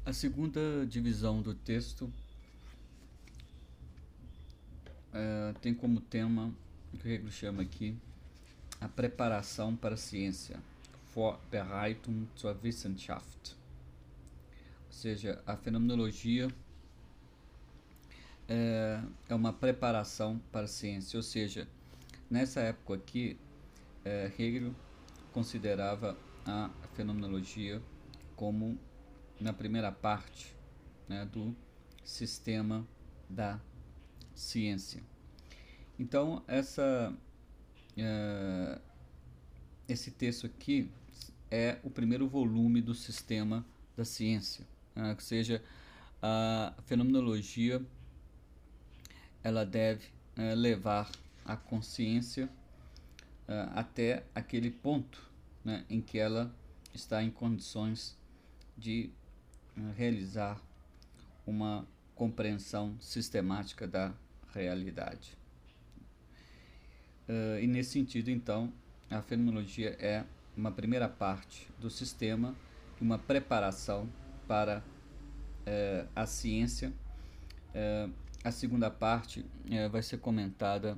A segunda divisão do texto tem como tema o que Hegel chama aqui a preparação para a ciência, Vorbereitung zur Wissenschaft. Ou seja, a fenomenologia é uma preparação para a ciência. Ou seja, nessa época aqui, Hegel considerava a fenomenologia como na primeira parte, né, do sistema da ciência. Então, esse texto aqui é o primeiro volume do sistema da ciência, né, ou seja, a fenomenologia ela deve levar a consciência até aquele ponto, né, em que ela está em condições de realizar uma compreensão sistemática da realidade. E nesse sentido, então, a fenomenologia é uma primeira parte do sistema, uma preparação para a ciência. A segunda parte vai ser comentada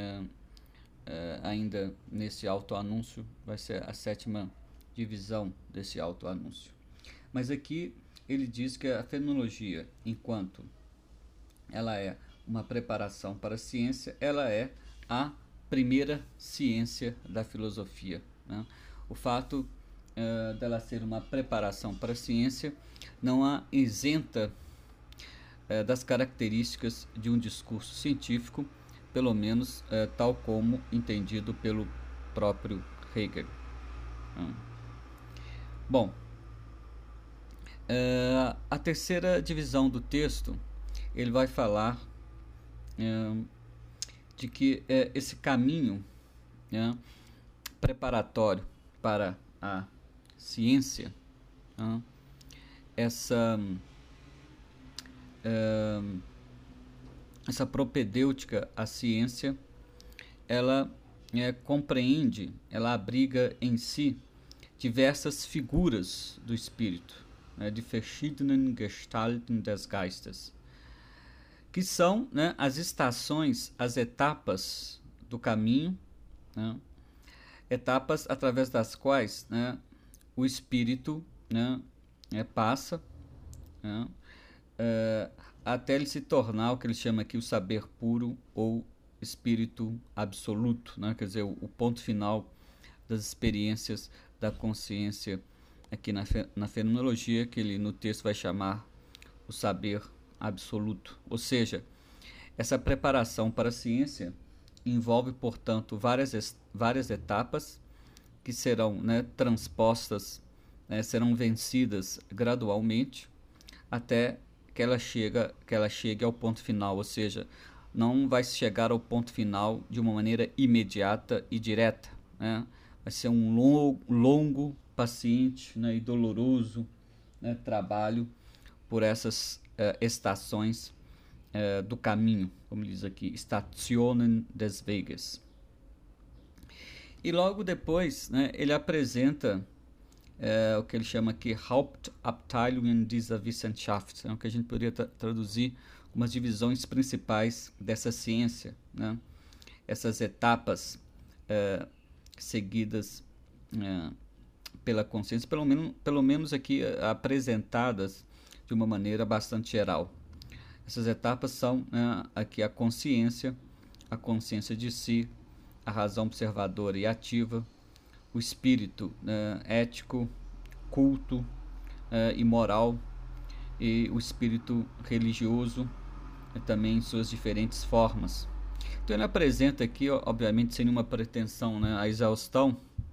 ainda nesse autoanúncio, vai ser a sétima divisão desse autoanúncio. Mas aqui ele diz que a fenomenologia, enquanto ela é uma preparação para a ciência, ela é a primeira ciência da filosofia, né? O fato dela ser uma preparação para a ciência não a isenta das características de um discurso científico, pelo menos tal como entendido pelo próprio Hegel. Bom, a terceira divisão do texto, ele vai falar de que esse caminho preparatório para a ciência, essa propedêutica à ciência, ela compreende, ela abriga em si diversas figuras do espírito, de verschiedenen Gestalten des Geistes, que são, né, as estações, as etapas do caminho, né, etapas através das quais, né, o espírito, né, passa, né, até ele se tornar o que ele chama aqui o saber puro ou espírito absoluto, né, quer dizer, o ponto final das experiências da consciência aqui na fenomenologia, que ele no texto vai chamar o saber absoluto. Ou seja, essa preparação para a ciência envolve, portanto, várias etapas que serão, né, transpostas, né, serão vencidas gradualmente até que ela chegue ao ponto final. Ou seja, não vai chegar ao ponto final de uma maneira imediata e direta, né? Vai ser um longo, paciente, né, e doloroso, né, trabalho por essas estações do caminho, como diz aqui, Stationen des Weges. E logo depois, né, ele apresenta o que ele chama aqui Hauptabteilungen dieser Wissenschaft, o que a gente poderia traduzir como as divisões principais dessa ciência, né? Essas etapas seguidas pela consciência, pelo menos aqui apresentadas de uma maneira bastante geral. Essas etapas são aqui a consciência de si, a razão observadora e ativa, o espírito ético, culto e moral, e o espírito religioso também em suas diferentes formas. Então ele apresenta aqui, obviamente sem nenhuma pretensão, né, a exaustão,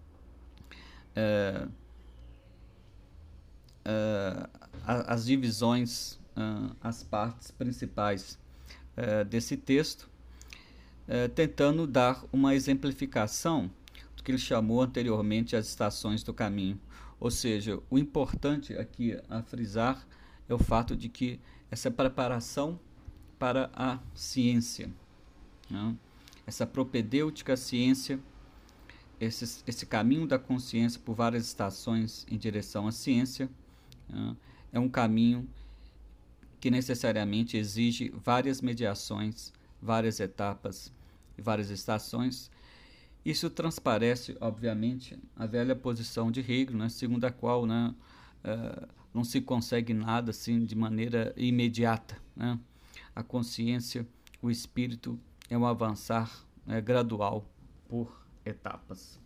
as divisões, as partes principais desse texto, tentando dar uma exemplificação do que ele chamou anteriormente as estações do caminho. Ou seja, o importante aqui a frisar é o fato de que essa preparação para a ciência, né, essa propedêutica à ciência, esse caminho da consciência por várias estações em direção à ciência, é um caminho que necessariamente exige várias mediações, várias etapas e várias estações. Isso transparece, obviamente, a velha posição de Hegel, né, segundo a qual, né, não se consegue nada assim de maneira imediata, né? A consciência, o espírito, é um avançar, né, gradual por etapas.